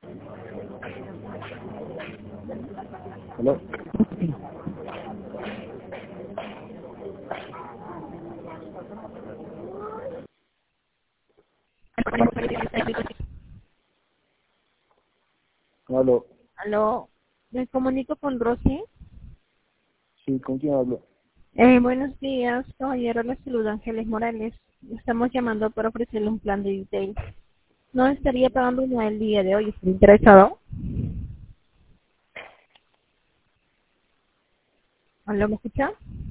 ¿Aló? ¿Aló? Aló, me comunico con Rosy. Sí, ¿con quién hablo? Buenos días, caballero, les saluda Ángeles Morales. Estamos llamando para ofrecerle un plan de detail. No estaría pagando uno el día de hoy. ¿Está interesado? ¿Aló, me escucha?